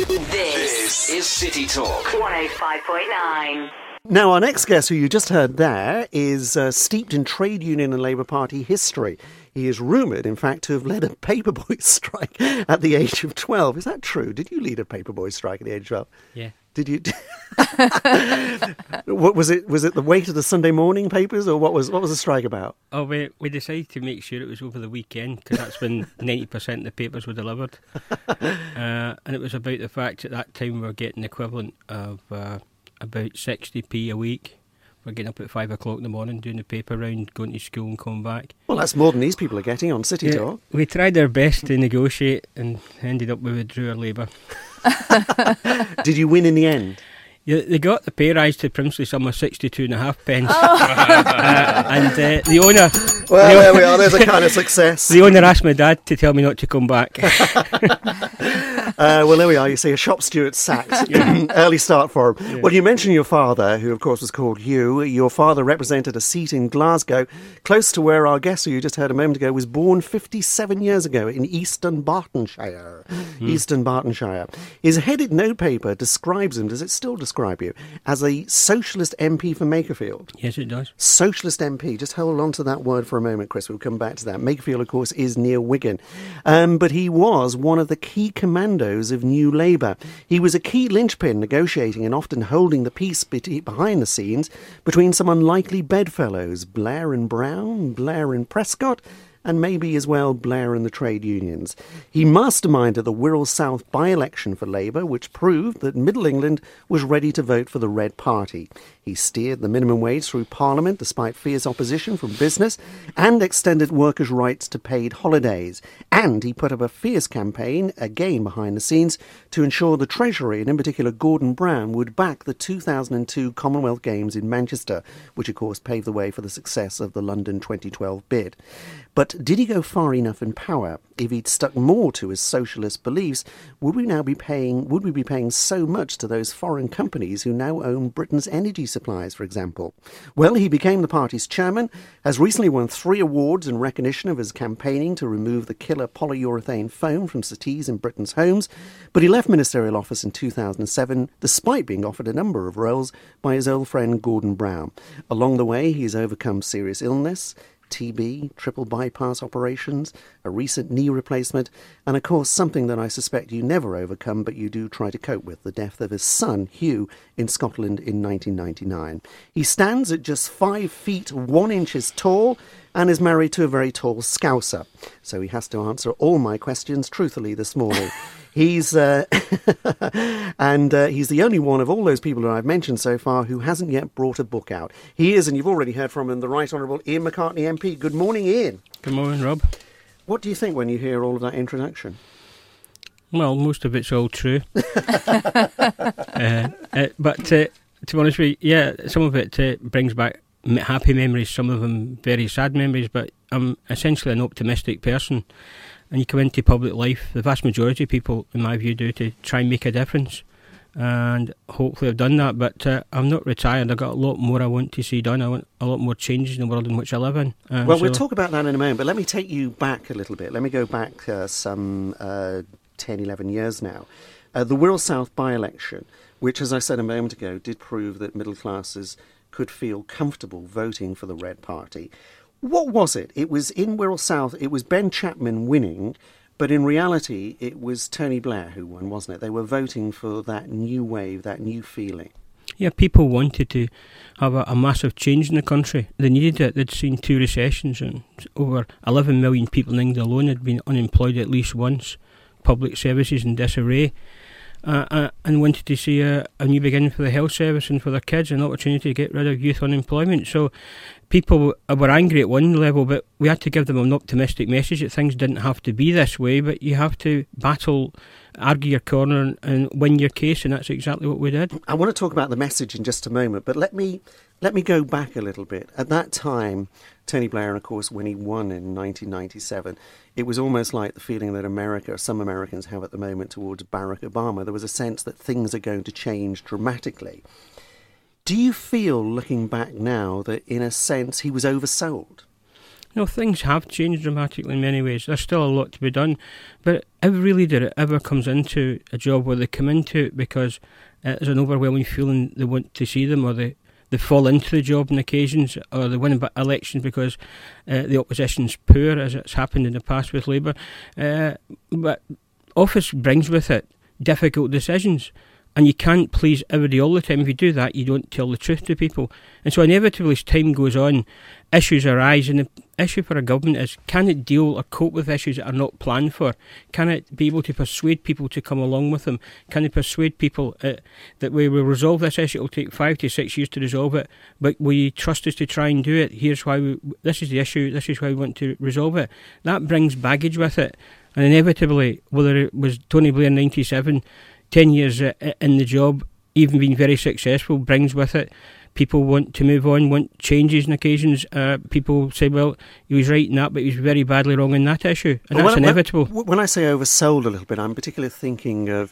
This is City Talk 105.9. Now, our next guest, who you just heard there, is steeped in trade union and Labour Party history. He is rumoured, in fact, to have led a paperboy strike at the age of 12. Is that true? Did you lead a paperboy strike at the age of 12? Yeah. Did you? What was it? Was it the weight of the Sunday morning papers, or what was the strike about? Oh, we decided to make sure it was over the weekend, because that's when 90% of the papers were delivered. And it was about the fact at that time we were getting the equivalent of about 60p a week. We're getting up at 5 o'clock in the morning, doing the paper round, going to school and coming back. Well, that's more than these people are getting on City Talk. We tried our best to negotiate and ended up we withdrew our Labour. Did you win in the end? Yeah, they got the pay rise to princely sum of 62.5 pence. And the owner... Well, there we are. There's a kind of success. The owner asked my dad to tell me not to come back. Well, there we are. You see, a shop steward sacked. Early start for him. Yeah. Well, you mentioned your father, who, of course, was called Hugh. Your father represented a seat in Glasgow, close to where our guest, who you just heard a moment ago, was born 57 years ago in Eastern Bartonshire. Eastern Bartonshire. His headed notepaper describes him, does it still describe you, as a socialist MP for Makerfield? Yes, it does. Socialist MP. Just hold on to that word for a moment, Chris. We'll come back to that. Makerfield, of course, is near Wigan. But he was one of the key commandos of New Labour. He was a key linchpin negotiating and often holding the peace behind the scenes between some unlikely bedfellows, Blair and Brown, Blair and Prescott, and maybe as well Blair and the trade unions. He masterminded the Wirral South by-election for Labour, which proved that Middle England was ready to vote for the Red Party. He steered the minimum wage through Parliament despite fierce opposition from business and extended workers' rights to paid holidays. And he put up a fierce campaign, again behind the scenes, to ensure the Treasury, and in particular Gordon Brown, would back the 2002 Commonwealth Games in Manchester, which of course paved the way for the success of the London 2012 bid. But did he go far enough in power? If he'd stuck more to his socialist beliefs, would we be paying so much to those foreign companies who now own Britain's energy supplies, for example? Well, he became the party's chairman, has recently won 3 awards in recognition of his campaigning to remove the killer polyurethane foam from settees in Britain's homes, but he left ministerial office in 2007, despite being offered a number of roles by his old friend Gordon Brown. Along the way, he's overcome serious illness, TB, triple bypass operations, a recent knee replacement, and of course something that I suspect you never overcome but you do try to cope with, the death of his son, Hugh, in Scotland in 1999. He stands at just 5 feet 1 inches tall and is married to a very tall Scouser. So he has to answer all my questions truthfully this morning. He's and he's the only one of all those people that I've mentioned so far who hasn't yet brought a book out. He is, and you've already heard from him, the Right Honourable Ian McCartney MP. Good morning, Ian. Good morning, Rob. What do you think when you hear all of that introduction? Well, most of it's all true. But to be honest with you, yeah, some of it brings back happy memories, some of them very sad memories, but I'm essentially an optimistic person. And you come into public life, the vast majority of people, in my view, do, to try and make a difference. And hopefully I've done that, but I'm not retired. I've got a lot more I want to see done. I want a lot more changes in the world in which I live in. Well, we'll talk about that in a moment, but let me take you back a little bit. Let me go back some 10, 11 years now. The Wirral South by-election, which, as I said a moment ago, did prove that middle classes could feel comfortable voting for the Red Party. What was it? It was in Wirral South, it was Ben Chapman winning, but in reality it was Tony Blair who won, wasn't it? They were voting for that new wave, that new feeling. Yeah, people wanted to have a massive change in the country. They needed it. They'd seen 2 recessions and over 11 million people in England alone had been unemployed at least once, public services in disarray. And wanted to see a new beginning for the health service and for their kids, an opportunity to get rid of youth unemployment. So people were angry at one level, but we had to give them an optimistic message that things didn't have to be this way, but you have to battle, argue your corner and win your case, and that's exactly what we did. I want to talk about the message in just a moment, but let me go back a little bit. At that time, Tony Blair, and of course when he won in 1997, it was almost like the feeling that some Americans have at the moment towards Barack Obama. There was a sense that things are going to change dramatically. Do you feel, looking back now, that in a sense he was oversold? No, things have changed dramatically in many ways. There's still a lot to be done, but every leader that ever comes into a job where they come into it because there's an overwhelming feeling they want to see them, or they fall into the job on occasions, or they win elections because the opposition's poor, as it's happened in the past with Labour. But office brings with it difficult decisions, and you can't please everybody all the time. If you do that, you don't tell the truth to people. And so inevitably, as time goes on, issues arise, and the issue for a government is, can it deal or cope with issues that are not planned for? Can it be able to persuade people to come along with them? Can it persuade people that we will resolve this issue? It will take 5 to 6 years to resolve it, but will you trust us to try and do it? Here's why this is the issue, this is why we want to resolve it. That brings baggage with it, and inevitably, whether it was Tony Blair in 97, 10 years in the job, even being very successful, brings with it people want to move on, want changes on occasions. People say, well, he was right in that, but he was very badly wrong in that issue. And that's inevitable. When I say oversold a little bit, I'm particularly thinking of,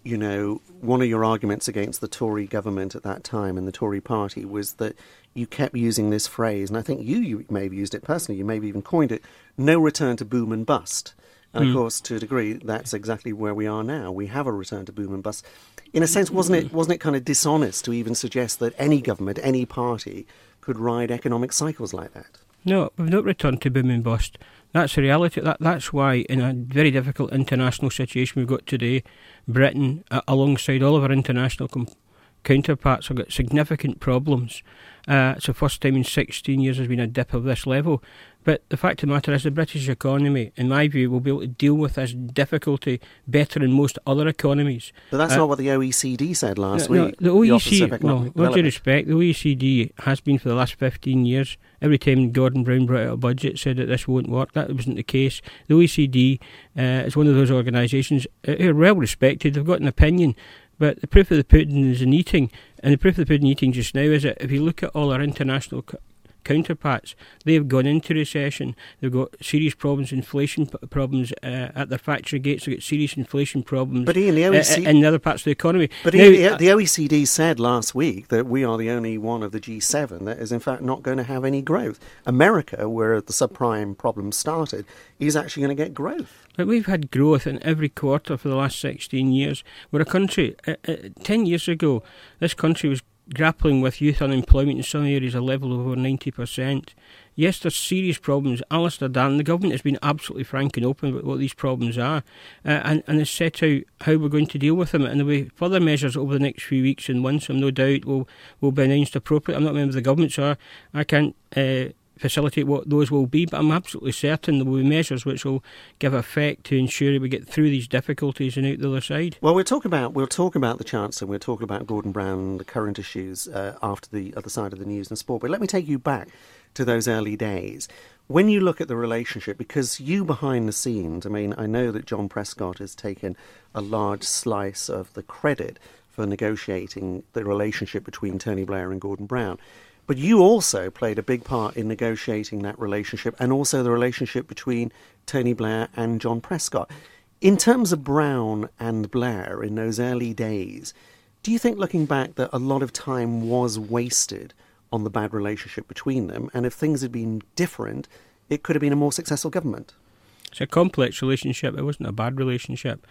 one of your arguments against the Tory government at that time and the Tory party was that you kept using this phrase, and I think you may have used it personally, you maybe even coined it, no return to boom and bust. And of course, to a degree, that's exactly where we are now. We have a return to boom and bust. In a sense, wasn't it kind of dishonest to even suggest that any government, any party, could ride economic cycles like that? No, we've not returned to boom and bust. That's the reality. That's why, in a very difficult international situation we've got today, Britain, alongside all of our international counterparts, have got significant problems. It's the first time in 16 years there's been a dip of this level. But the fact of the matter is, the British economy, in my view, will be able to deal with this difficulty better than most other economies. But that's not what the OECD said last week. The OECD, with all due respect, the OECD has been for the last 15 years. Every time Gordon Brown brought out a budget, said that this won't work. That wasn't the case. The OECD is one of those organisations who are well respected. They've got an opinion. But the proof of the pudding is in eating. And the proof of the pudding eating just now is that if you look at all our international counterparts, they've gone into recession. They've got serious problems, inflation problems at their factory gates. They've got serious inflation problems. But Ian, the OECD, in other parts of the economy. But now, Ian, the OECD said last week that we are the only one of the G7 that is in fact not going to have any growth. America, where the subprime problem started, is actually going to get growth. But we've had growth in every quarter for the last 16 years. We're a country, 10 years ago, this country was grappling with youth unemployment in some areas, a level of over 90%. Yes, there's serious problems. Alistair Darling, the government has been absolutely frank and open about what these problems are, and has set out how we're going to deal with them. And there'll be further measures over the next few weeks and months, and no doubt will be announced appropriately. I'm not a member of the government, so I can't facilitate what those will be, but I'm absolutely certain there will be measures which will give effect to ensure we get through these difficulties and out the other side. Well, we'll talk about the Chancellor, we'll talk about Gordon Brown, the current issues after the other side of the news and sport. But let me take you back to those early days. When you look at the relationship, because you behind the scenes, I mean, I know that John Prescott has taken a large slice of the credit for negotiating the relationship between Tony Blair and Gordon Brown. But you also played a big part in negotiating that relationship and also the relationship between Tony Blair and John Prescott. In terms of Brown and Blair in those early days, do you think, looking back, that a lot of time was wasted on the bad relationship between them? And if things had been different, it could have been a more successful government? It's a complex relationship. It wasn't a bad relationship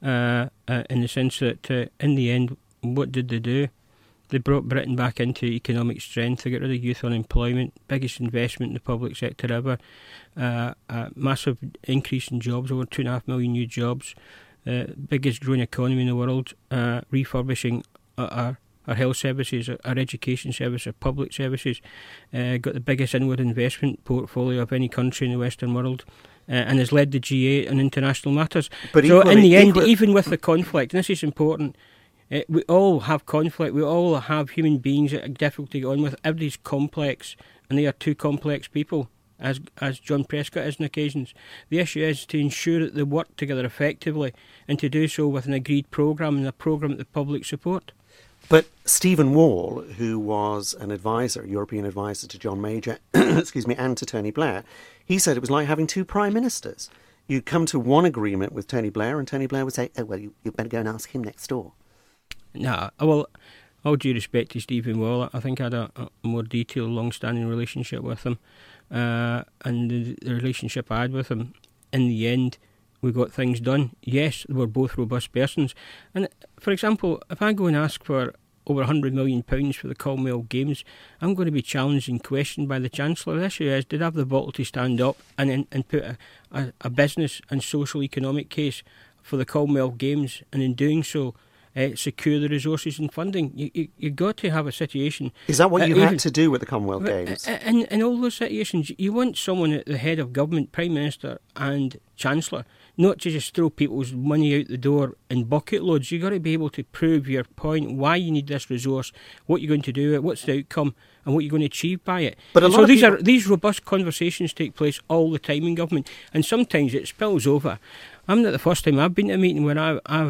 in the sense that in the end, what did they do? They brought Britain back into economic strength. They got rid of youth unemployment, biggest investment in the public sector ever, a massive increase in jobs, over 2.5 million new jobs, biggest growing economy in the world, refurbishing our health services, our education service, our public services, got the biggest inward investment portfolio of any country in the Western world, and has led the G8 on international matters. But so in the end, even with the conflict, and this is important, we all have conflict, we all have human beings that are difficult to get on with. Everybody's complex, and they are two complex people, as John Prescott is on occasions. The issue is to ensure that they work together effectively, and to do so with an agreed programme, and a programme that the public support. But Stephen Wall, who was an advisor, European advisor to John Major, and to Tony Blair, he said it was like having two prime ministers. You'd come to one agreement with Tony Blair, and Tony Blair would say, oh, well, you better go and ask him next door. No, well, all due respect to Stephen Wall, I think I had a more detailed, long-standing relationship with him. and the relationship I had with him, in the end, we got things done. Yes, they were both robust persons. And, for example, if I go and ask for over £100 million for the Commonwealth Games, I'm going to be challenged and questioned by the Chancellor. The issue is, did I have the bottle to stand up and put a business and social economic case for the Commonwealth Games, and in doing so, secure the resources and funding? You've got to have a situation. Is that what you had to do with the Commonwealth Games? In all those situations, you want someone at the head of government, Prime Minister and Chancellor, not to just throw people's money out the door in bucket loads. You've got to be able to prove your point, why you need this resource, what you're going to do it, what's the outcome, and what you're going to achieve by it. But these robust conversations take place all the time in government, and sometimes it spills over. I'm not the first time I've been to a meeting where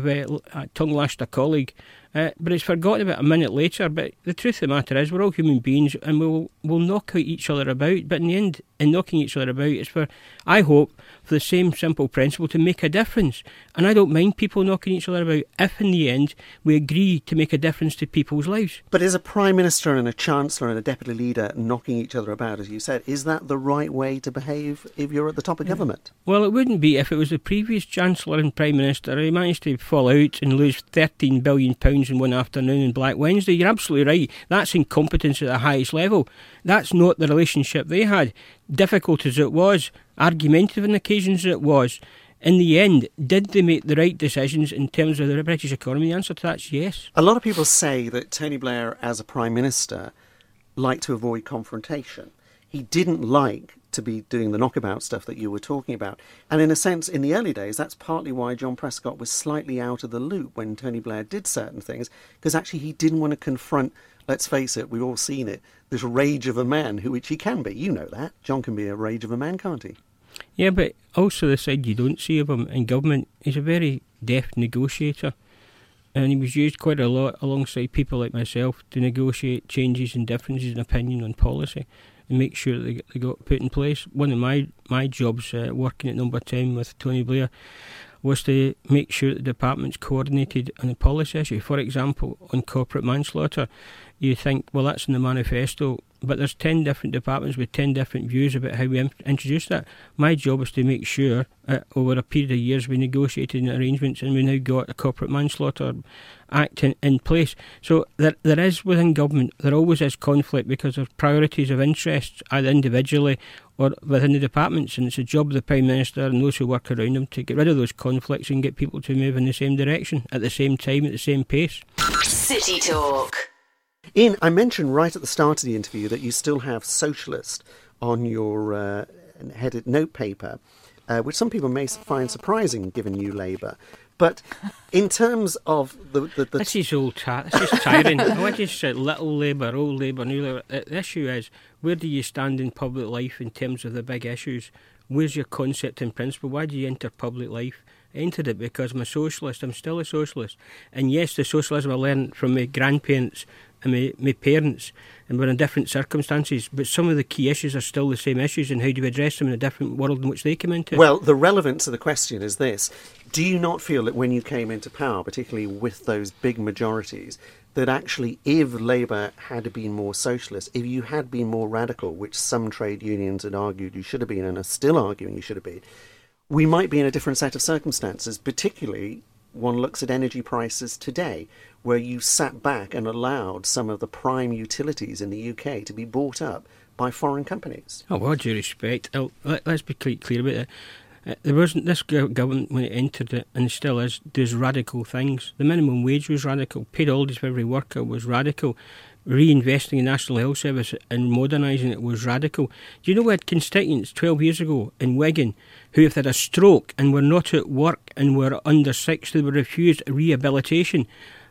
I've tongue-lashed a colleague, but it's forgotten about a minute later. But the truth of the matter is, we're all human beings, and we'll knock out each other about. But in the end, in knocking each other about, it's for, I hope, for the same simple principle, to make a difference. And I don't mind people knocking each other about if in the end we agree to make a difference to people's lives. But is a Prime Minister and a Chancellor and a Deputy Leader knocking each other about, as you said, is that the right way to behave if you're at the top of government? Well, it wouldn't be if it was the previous Chancellor and Prime Minister. He managed to fall out and lose £13 billion in one afternoon in Black Wednesday. You're absolutely right. That's incompetence at the highest level. That's not the relationship they had. Difficult as it was, argumentative on occasions it was, in the end, did they make the right decisions in terms of the British economy? The answer to that's yes. A lot of people say that Tony Blair, as a Prime Minister, liked to avoid confrontation. He didn't like to be doing the knockabout stuff that you were talking about. And in a sense, in the early days, that's partly why John Prescott was slightly out of the loop when Tony Blair did certain things, because actually he didn't want to confront, let's face it, we've all seen it, this rage of a man, which he can be. You know that. John can be a rage of a man, can't he? Yeah, but also the side you don't see of him in government, he's a very deft negotiator. And he was used quite a lot alongside people like myself to negotiate changes and differences in opinion on policy and make sure that they got put in place. One of my jobs working at Number 10 with Tony Blair was to make sure that the departments coordinated on a policy issue. For example, on corporate manslaughter, you think, well, that's in the manifesto, but there's 10 different departments with 10 different views about how we introduce that. My job is to make sure over a period of years we negotiated arrangements and we now got a corporate manslaughter act in place. So there is within government, there always is conflict because of priorities of interests either individually or within the departments, and it's the job of the Prime Minister and those who work around him to get rid of those conflicts and get people to move in the same direction at the same time, at the same pace. City Talk. Ian, I mentioned right at the start of the interview that you still have socialist on your headed notepaper, which some people may find surprising given New Labour. But in terms of the This is old chat. This is tiring. I just said little Labour, old Labour, new Labour. The issue is, where do you stand in public life in terms of the big issues? Where's your concept and principle? Why do you enter public life? I entered it because I'm a socialist. I'm still a socialist. And yes, the socialism I learned from my grandparents and my parents, and we're in different circumstances, but some of the key issues are still the same issues, and how do we address them in a different world in which they come into? Well, the relevance of the question is this. Do you not feel that when you came into power, particularly with those big majorities, that actually if Labour had been more socialist, if you had been more radical, which some trade unions had argued you should have been and are still arguing you should have been, we might be in a different set of circumstances, particularly one looks at energy prices today, where you sat back and allowed some of the prime utilities in the UK to be bought up by foreign companies. Oh, with all due respect, let's be clear about it. There wasn't this government when it entered it, and still is, does radical things. The minimum wage was radical, paid holidays for every worker was radical, reinvesting in National Health Service and modernising it was radical. Do you know we had constituents 12 years ago in Wigan who, if they had a stroke and were not at work and were under 60, they were refused rehabilitation?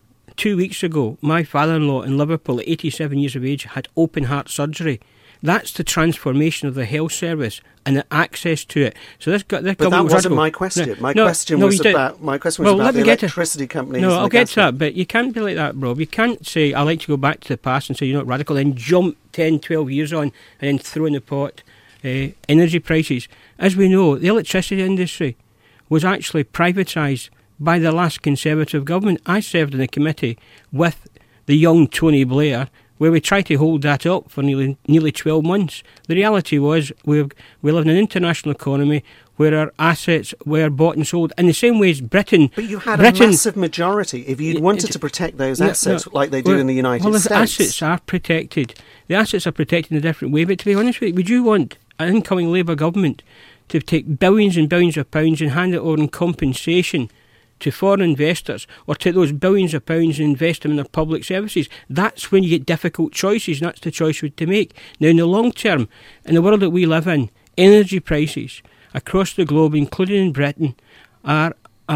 2 weeks ago, my father-in-law in Liverpool at 87 years of age had open heart surgery. That's the transformation of the health service and the access to it. So this but that wasn't my question. My question was about the electricity companies. No, I'll get to that, but you can't be like that, Rob. You can't say, I like to go back to the past and say you're not radical, then jump 10, 12 years on and then throw in the pot energy prices. As we know, the electricity industry was actually privatised by the last Conservative government. I served in a committee with the young Tony Blair where we tried to hold that up for nearly 12 months. The reality was we live in an international economy where our assets were bought and sold in the same way as Britain. But you had a massive majority. If you'd wanted to protect those assets like they do in the United States. The assets are protected. The assets are protected in a different way. But to be honest with you, would you want an incoming Labour government to take billions and billions of pounds and hand it over in compensation to foreign investors, or take those billions of pounds and invest them in their public services? That's when you get difficult choices, and that's the choice we have to make. Now, in the long term, in the world that we live in, energy prices across the globe, including in Britain, are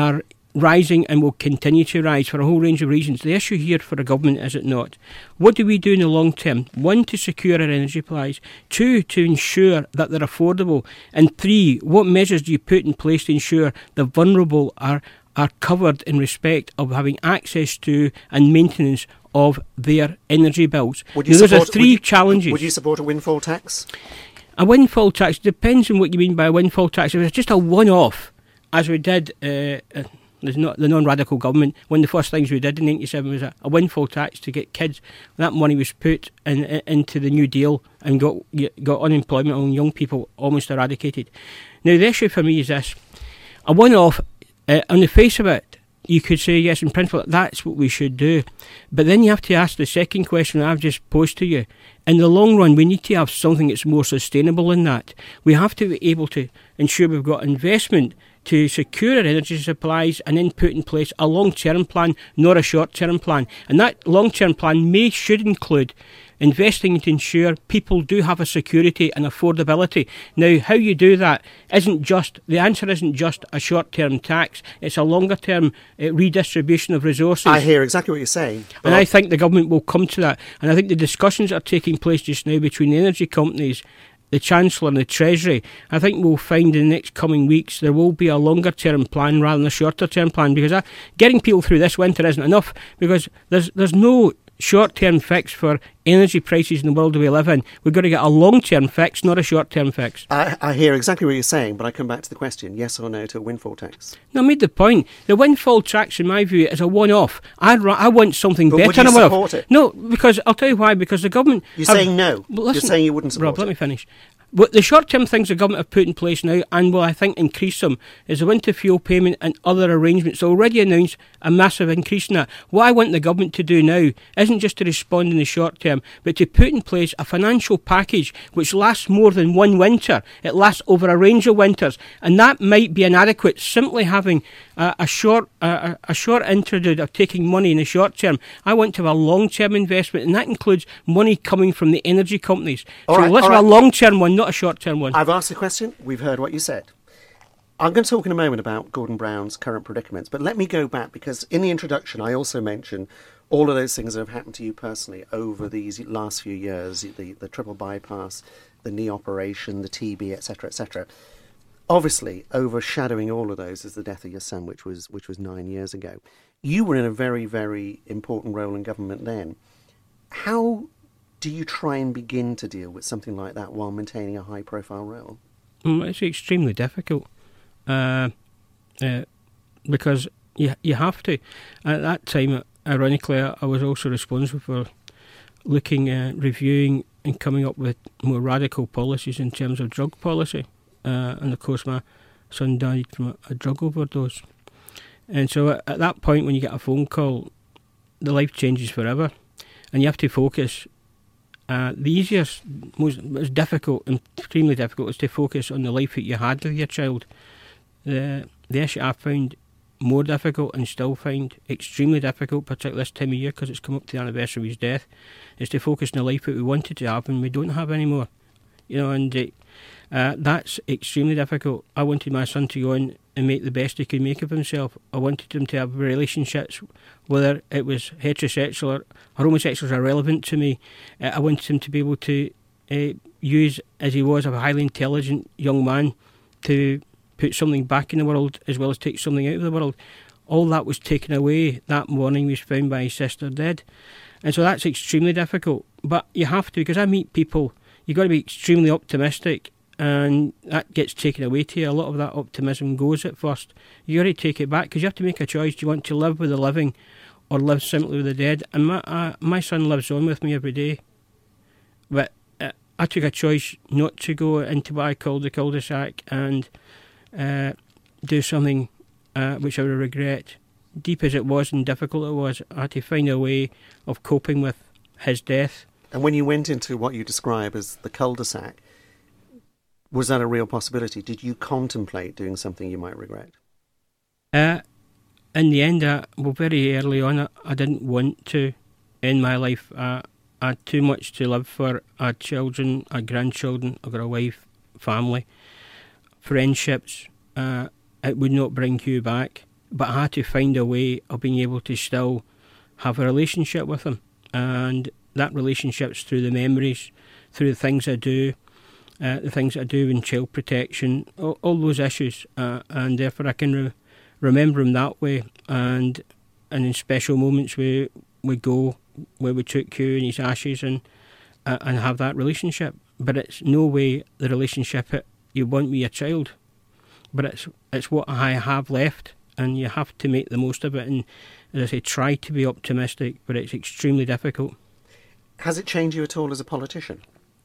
rising and will continue to rise for a whole range of reasons. The issue here for the government, is it not? What do we do in the long term? 1, to secure our energy supplies. 2, to ensure that they're affordable. And 3, what measures do you put in place to ensure the vulnerable are covered in respect of having access to and maintenance of their energy bills? Those are 3 challenges. Would you support a windfall tax? A windfall tax depends on what you mean by a windfall tax. If it's just a one-off, as we did, the non-radical government, one of the first things we did in 1987 was a windfall tax to get kids. That money was put into the New Deal and got unemployment among young people almost eradicated. Now, the issue for me is this. A one-off, on the face of it, you could say, yes, in principle, that's what we should do. But then you have to ask the second question that I've just posed to you. In the long run, we need to have something that's more sustainable than that. We have to be able to ensure we've got investment to secure our energy supplies and then put in place a long-term plan, not a short-term plan. And that long-term plan should include investing to ensure people do have a security and affordability. Now, how you do that the answer isn't just a short-term tax, it's a longer-term redistribution of resources. I hear exactly what you're saying. And I think the government will come to that. And I think the discussions that are taking place just now between the energy companies, the Chancellor and the Treasury, I think we'll find in the next coming weeks there will be a longer-term plan rather than a shorter-term plan, because getting people through this winter isn't enough, because there's no short-term fix for energy prices in the world we live in. We've got to get a long-term fix, not a short-term fix. I hear exactly what you're saying, but I come back to the question, yes or no to a windfall tax? No, I made the point. The windfall tax, in my view, is a one-off. I want something but better. Would you support it? No, because I'll tell you why. Because the government... You're saying no. Listen, you're saying you wouldn't support Rob, let me finish. But the short-term things the government have put in place now, and will, I think, increase them, is the winter fuel payment and other arrangements. They already announced a massive increase in that. What I want the government to do now isn't just to respond in the short term, but to put in place a financial package which lasts more than one winter. It lasts over a range of winters, and that might be inadequate. Simply having a short interlude of taking money in the short term. I want to have a long-term investment, and that includes money coming from the energy companies. Let's have a long-term one, not a short-term one. I've asked a question. We've heard what you said. I'm going to talk in a moment about Gordon Brown's current predicaments, but let me go back, because in the introduction I also mentioned all of those things that have happened to you personally over these last few years, the triple bypass, the knee operation, the TB, etc., etc. Obviously, overshadowing all of those is the death of your son, which was 9 years ago. You were in a very, very important role in government then. How do you try and begin to deal with something like that while maintaining a high-profile role? It's extremely difficult because you have to. At that time, ironically, I was also responsible for looking at reviewing and coming up with more radical policies in terms of drug policy. And of course, my son died from a drug overdose. And so at that point, when you get a phone call, the life changes forever. And you have to focus. The easiest, most difficult, extremely difficult, is to focus on the life that you had with your child. The issue I found more difficult, and still find extremely difficult, particularly this time of year, because it's come up to the anniversary of his death, is to focus on the life that we wanted to have and we don't have anymore. And that's extremely difficult. I wanted my son to go on and make the best he could make of himself. I wanted him to have relationships, whether it was heterosexual or homosexual, are irrelevant to me. I wanted him to be able to use, as he was, a highly intelligent young man, to put something back in the world as well as take something out of the world. All that was taken away that morning. He was found by his sister dead. And so that's extremely difficult. But you have to, because I meet people, you've got to be extremely optimistic, and that gets taken away to you. A lot of that optimism goes at first. You got to take it back, because you have to make a choice. Do you want to live with the living, or live simply with the dead. And my son lives on with me every day. But I took a choice not to go into what I call the cul-de-sac and do something which I would regret. Deep as it was and difficult it was, I had to find a way of coping with his death. And when you went into what you describe as the cul-de-sac, was that a real possibility? Did you contemplate doing something you might regret? In the end, very early on, I didn't want to end my life. I had too much to live for. I had children, I had grandchildren, I've got a wife, family, friendships. It would not bring you back. But I had to find a way of being able to still have a relationship with him. And that relationship's through the memories, through the things I do, the things I do in child protection, all those issues. And therefore I can remember him that way. And in special moments we go where we took Hugh and his ashes and have that relationship. But it's no way the relationship you want with your child. But it's what I have left. And you have to make the most of it and, as I say, try to be optimistic, but it's extremely difficult. Has it changed you at all as a politician?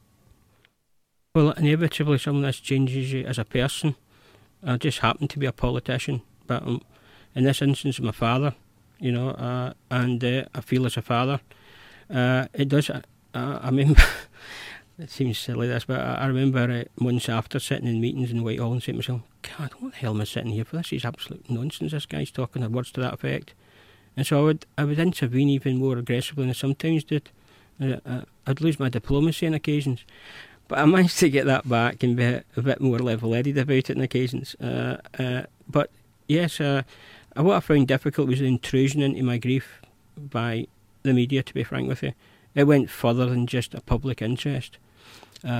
Well, inevitably some of this changes you as a person. I just happen to be a politician, but in this instance I'm a father, and I feel as a father. It does, I remember, it seems silly this, but I remember months after sitting in meetings in Whitehall and saying to myself, God, what the hell am I sitting here for? This is absolute nonsense, this guy's talking, or words to that effect. And so I would intervene even more aggressively than I sometimes did. I'd lose my diplomacy on occasions. But I managed to get that back and be a bit more level-headed about it on occasions. But yes, what I found difficult was the intrusion into my grief by the media, to be frank with you. It went further than just a public interest. We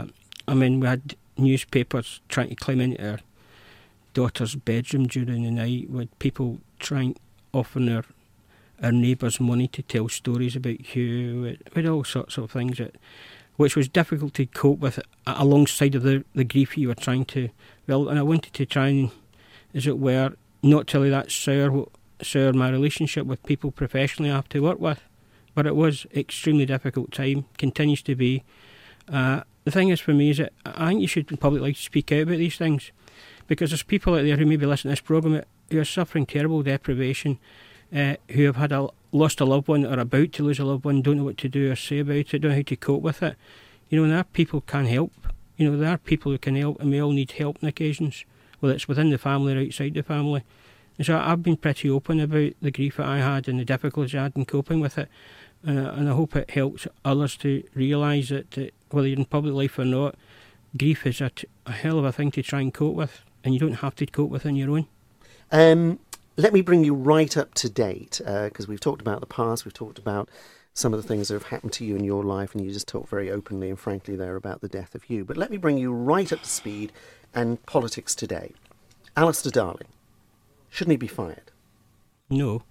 had newspapers trying to climb into our daughter's bedroom during the night with people trying to offer our neighbours money to tell stories about Hugh, with all sorts of things, which was difficult to cope with alongside of the grief you were trying to build. And I wanted to try and, as it were, not to let that sour my relationship with people professionally I have to work with. But it was extremely difficult time, continues to be. The thing is for me is that I think you should in public life speak out about these things, because there's people out there who maybe listen to this programme who are suffering terrible deprivation, who have lost a loved one or about to lose a loved one, don't know what to do or say about it, don't know how to cope with it. And there are people who can help. There are people who can help, and we all need help on occasions, whether it's within the family or outside the family. And so I've been pretty open about the grief that I had and the difficulties I had in coping with it. And I hope it helps others to realise that whether you're in public life or not, grief is a hell of a thing to try and cope with, and you don't have to cope with on your own. Let me bring you right up to date, because we've talked about the past, we've talked about some of the things that have happened to you in your life, and you just talked very openly and frankly there about the death of Hugh. But let me bring you right up to speed and politics today. Alistair Darling, shouldn't he be fired? No.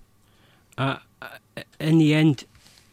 In the end,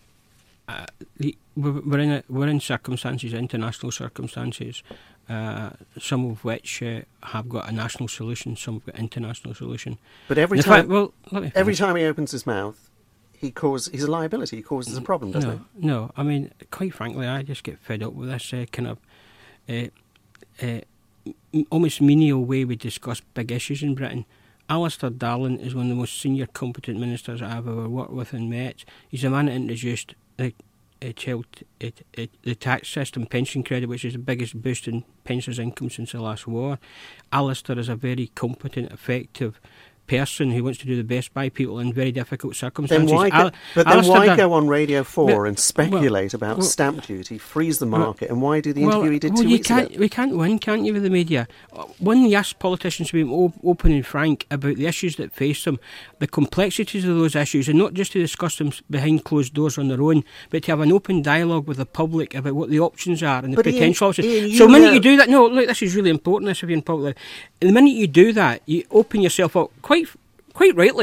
we're in circumstances, international circumstances, some of which have got a national solution, some have got international solution. But every time he opens his mouth, he's a liability. He causes a problem, doesn't he? No. I mean, quite frankly, I just get fed up with this kind of almost menial way we discuss big issues in Britain. Alistair Darling is one of the most senior competent ministers I've ever worked with and met. He's the man that introduced the tax system pension credit, which is the biggest boost in pensioners' income since the last war. Alistair is a very competent, effective person who wants to do the best by people in very difficult circumstances. Then why go on Radio 4 and speculate about stamp duty, freeze the market, and why do the interview he did 2 weeks ago? We can't win, can't you, with the media? When you ask politicians to be open and frank about the issues that face them, the complexities of those issues, and not just to discuss them behind closed doors on their own, but to have an open dialogue with the public about what the options are and the potential options. So the minute you do that, this is really important, this if you're in public. The minute you do that, you open yourself up quite rightly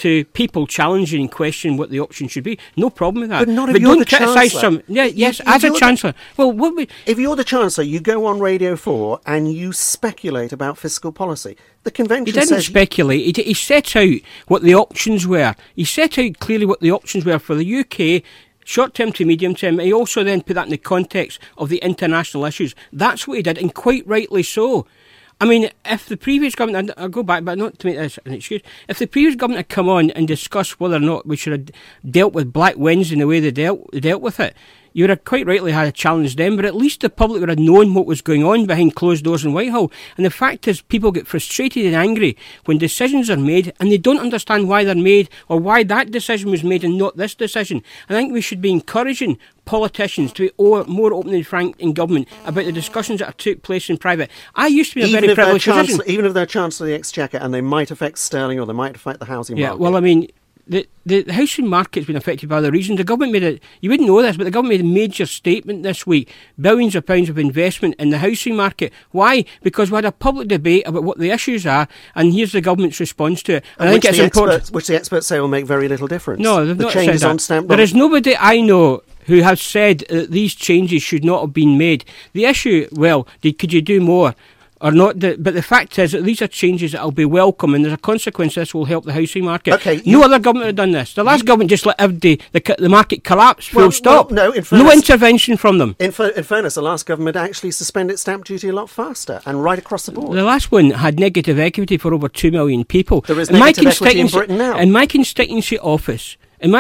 to people challenging and questioning what the option should be. No problem with that. But not if you're don't the criticise Chancellor. As a Chancellor. Well, if you're the Chancellor, you go on Radio 4 and you speculate about fiscal policy. The convention He didn't says... speculate. He set out what the options were. He set out clearly what the options were for the UK, short-term to medium-term. He also then put that in the context of the international issues. That's what he did, and quite rightly so. I mean, if the previous government, I'll go back, but not to make this an excuse, if the previous government had come on and discussed whether or not we should have dealt with Black Wednesday in the way they dealt with it, you would have quite rightly had to challenge them, but at least the public would have known what was going on behind closed doors in Whitehall. And the fact is, people get frustrated and angry when decisions are made and they don't understand why they're made or why that decision was made and not this decision. I think we should be encouraging politicians to be more open and frank in government about the discussions that took place in private. I used to be in a very privileged position. Even if they're Chancellor of the Exchequer and they might affect sterling or they might affect the housing market. Yeah, well, I mean... The housing market's been affected by other reasons. The government made it, you wouldn't know this, but the government made a major statement this week. Billions of pounds of investment in the housing market. Why? Because we had a public debate about what the issues are, and here's the government's response to it. And I think it's important. Which the experts say will make very little difference. No, they've not changes said that. on stamp There is nobody I know who has said that these changes should not have been made. The issue, well, could you do more? Or not, but the fact is that these are changes that will be welcome, and there's a consequence this will help the housing market. Okay, no other government had done this. The last government just let the market collapse, full stop. Well, no, in fairness, no intervention from them. In fairness, the last government actually suspended stamp duty a lot faster and right across the board. The last one had negative equity for over 2 million people. There is negative equity in Britain now. In my constituency office, on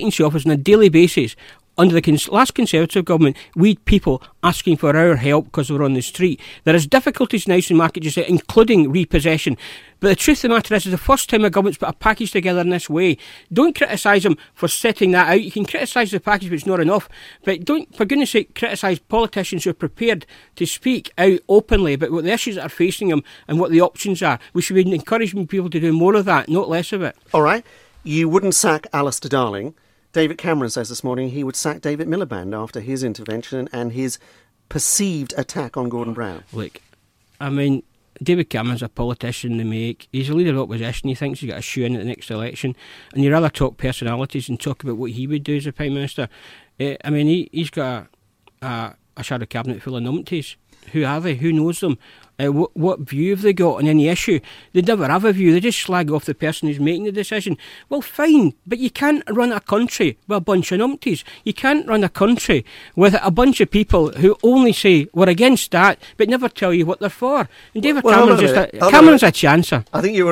a daily basis, under the last Conservative government, we had people asking for our help because they were on the street. There is difficulties in the housing market, just including repossession. But the truth of the matter is the first time a government's put a package together in this way. Don't criticise them for setting that out. You can criticise the package, but it's not enough. But don't, for goodness sake, criticise politicians who are prepared to speak out openly about what the issues that are facing them and what the options are. We should be encouraging people to do more of that, not less of it. All right. You wouldn't sack Alistair Darling. David Cameron says this morning he would sack David Miliband after his intervention and his perceived attack on Gordon Brown. Look, I mean, David Cameron's a politician to make. He's a leader of opposition. He thinks he's got a shoe in at the next election. And you'd rather talk personalities and talk about what he would do as a Prime Minister. I mean, he's got a shadow cabinet full of numpties. Who are they? Who knows them? What view have they got on any issue? They never have a view. They just slag off the person who's making the decision. Well, fine, but you can't run a country with a bunch of numpties. You can't run a country with a bunch of people who only say we're against that, but never tell you what they're for. And David Cameron's Cameron's a chancer. I think you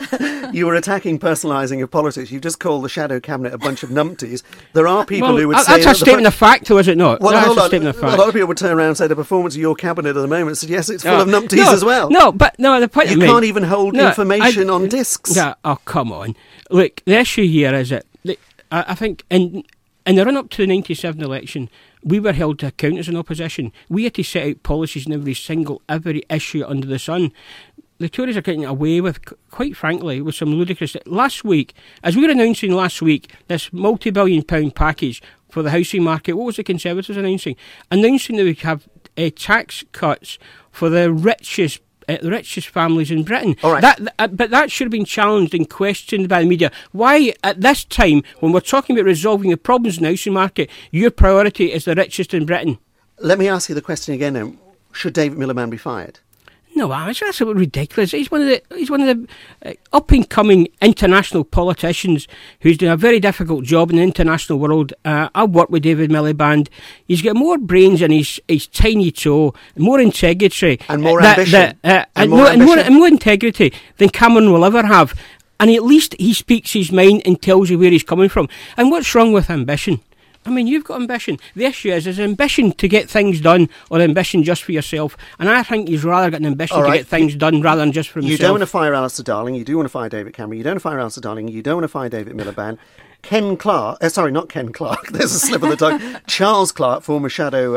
were attacking personalising of politics. You just called the shadow cabinet a bunch of numpties. There are people who would say that's a statement of fact, though, is it not? Well, that's a statement of fact. A lot of people would turn around and say the performance of your cabinet at the moment suggests it's full of numpties as well. The point you can't even hold information on discs. Yeah, oh, come on. Look, the issue here is that I think in the run-up to the 97 election, we were held to account as an opposition. We had to set out policies in every issue under the sun. The Tories are getting away with, quite frankly, with some ludicrous... Last week, as we were announcing last week, this multi-billion-pound package for the housing market, what was the Conservatives announcing? Announcing that we have tax cuts for the richest families in Britain. All right. But that should have been challenged and questioned by the media. Why, at this time, when we're talking about resolving the problems in the housing market, your priority is the richest in Britain? Let me ask you the question again then. Should David Miliband be fired? No, that's absolutely ridiculous. He's one of the up and coming international politicians who's doing a very difficult job in the international world. I've worked with David Miliband. He's got more brains in his tiny toe, more integrity, and more ambition, and more integrity than Cameron will ever have. And at least he speaks his mind and tells you where he's coming from. And what's wrong with ambition? I mean, you've got ambition. The issue is ambition to get things done or ambition just for yourself. And I think he's rather got an ambition to get things done rather than just for himself. You don't want to fire Alistair Darling. You do want to fire David Cameron. You don't want to fire Alistair Darling. You don't want to fire David Miliband. Ken Clark, not Ken Clark, there's a slip of the tongue. Charles Clark, former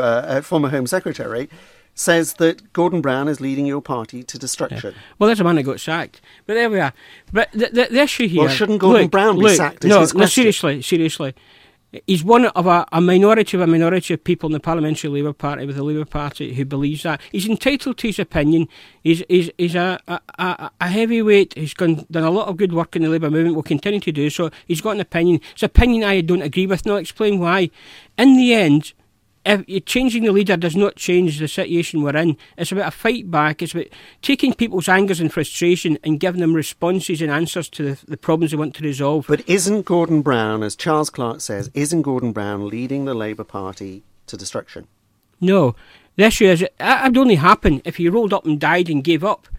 Home Secretary, says that Gordon Brown is leading your party to destruction. Yeah. Well, there's a man that got sacked. But there we are. But the issue here... Well, shouldn't Gordon Brown be sacked? No, seriously. He's one of a minority of people in the Parliamentary Labour Party, with the Labour Party, who believes that. He's entitled to his opinion. He's a heavyweight. He's done a lot of good work in the Labour movement, will continue to do so. He's got an opinion. It's an opinion I don't agree with, and I'll explain why. In the end, if changing the leader does not change the situation we're in. It's about a fight back. It's about taking people's angers and frustration and giving them responses and answers to the problems they want to resolve. But isn't Gordon Brown, as Charles Clarke says, isn't Gordon Brown leading the Labour Party to destruction? No. The issue is, it would only happen if you rolled up and died and gave up.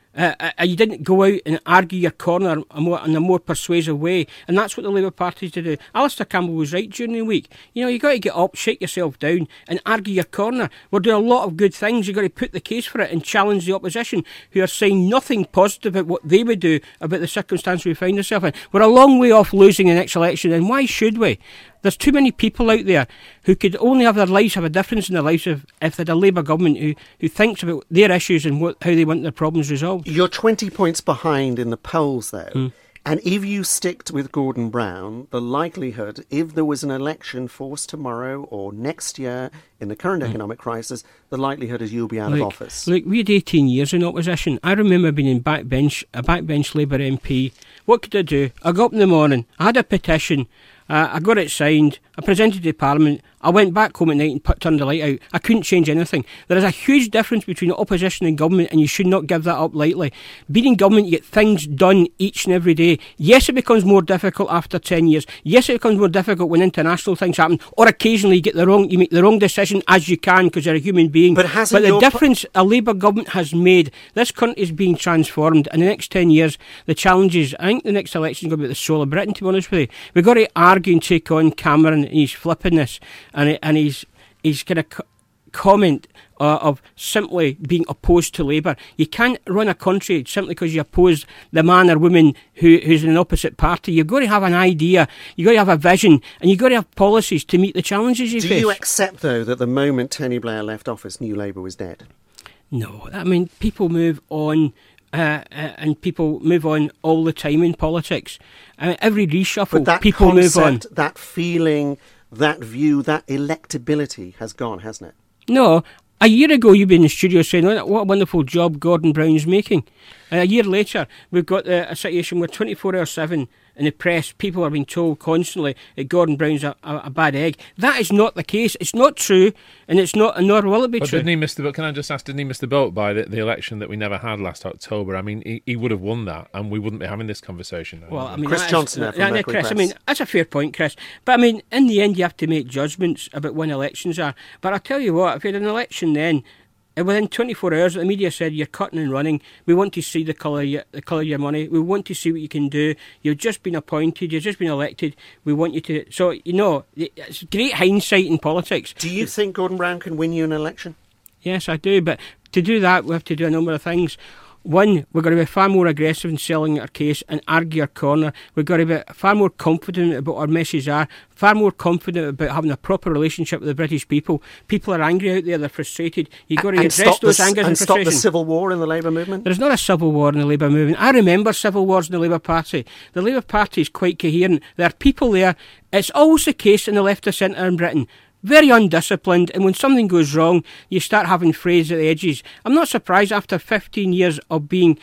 You didn't go out and argue your corner in a more persuasive way, and that's what the Labour Party is to do. Alistair Campbell was right during the week. You've got to get up, shake yourself down and argue your corner. We're doing a lot of good things. You've got to put the case for it and challenge the opposition, who are saying nothing positive about what they would do about the circumstance we find ourselves in. We're a long way off losing the next election, and why should we? There's too many people out there who could only have their lives have a difference in their lives if they had a Labour government who thinks about their issues and how they want their problems resolved. You're 20 points behind in the polls, though. And if you sticked with Gordon Brown, the likelihood, if there was an election forced tomorrow or next year in the current economic crisis, the likelihood is you'll be out of office. Look, we had 18 years in opposition. I remember being in a backbench Labour MP. What could I do? I got up in the morning, I had a petition, I got it signed, I presented it to Parliament, I went back home at night and turned the light out. I couldn't change anything. There is a huge difference between opposition and government, and you should not give that up lightly. Being in government, you get things done each and every day. Yes, it becomes more difficult after 10 years. Yes, it becomes more difficult when international things happen, or occasionally you make the wrong decision, as you can, because you're a human being. But the difference a Labour government has made, this country is being transformed. In the next 10 years, the challenges, I think the next election is going to be the soul of Britain, to be honest with you. We've got to argue and take on Cameron and his flippiness and his kind of comment of simply being opposed to Labour. You can't run a country simply because you oppose the man or woman who's in an opposite party. You've got to have an idea, you've got to have a vision, and you've got to have policies to meet the challenges you face. Do you accept, though, that the moment Tony Blair left office, New Labour was dead? No. I mean, people move on. And people move on all the time in politics. Every reshuffle, people move on. That feeling, that view, that electability has gone, hasn't it? No. A year ago, you'd be in the studio saying, "What a wonderful job Gordon Brown's making." A year later, we've got a situation where 24/7 in the press, people are being told constantly that Gordon Brown's a bad egg. That is not the case. It's not true, and it's not, nor will it be true. Didn't he miss the boat? Can I just ask, didn't he miss the boat by the election that we never had last October? I mean, he would have won that, and we wouldn't be having this conversation. Well, I mean, Chris Johnson from Mercury Chris, Press. I mean, that's a fair point, Chris. But I mean, in the end, you have to make judgments about when elections are. But I tell you what, if you had an election then, and within 24 hours, the media said you're cutting and running. We want to see the colour of your money. We want to see what you can do. You've just been appointed. You've just been elected. We want you to. So it's great hindsight in politics. Do you think Gordon Brown can win you an election? Yes, I do. But to do that, we have to do a number of things. One, we've got to be far more aggressive in selling our case and argue our corner. We've got to be far more confident about what our messages are, far more confident about having a proper relationship with the British people. People are angry out there, they're frustrated. You've got to address those angers and frustration. And stop the civil war in the Labour movement? There's not a civil war in the Labour movement. I remember civil wars in the Labour Party. The Labour Party is quite coherent. There are people there. It's always the case in the left of centre in Britain. Very undisciplined, and when something goes wrong, you start having frays at the edges. I'm not surprised after 15 years of being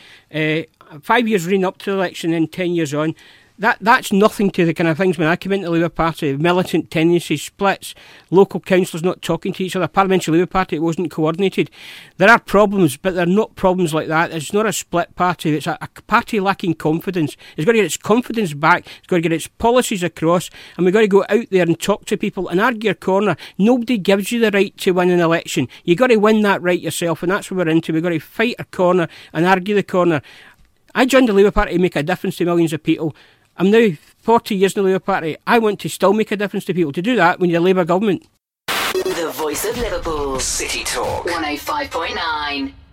5 years leading up to the election and 10 years on. That's nothing to the kind of things when I came into the Labour Party. Militant tendencies, splits, local councillors not talking to each other, Parliamentary Labour Party, it wasn't coordinated. There are problems, but they're not problems like that. It's not a split party. It's a party lacking confidence. It's got to get its confidence back. It's got to get its policies across, and we've got to go out there and talk to people and argue your corner. Nobody gives you the right to win an election. You've got to win that right yourself, and that's what we're into. We've got to fight our corner and argue the corner. I joined the Labour Party to make a difference to millions of people. I'm now 40 years in the Labour Party. I want to still make a difference to people. To do that, we need a Labour government. The Voice of Liverpool. City Talk. 105.9.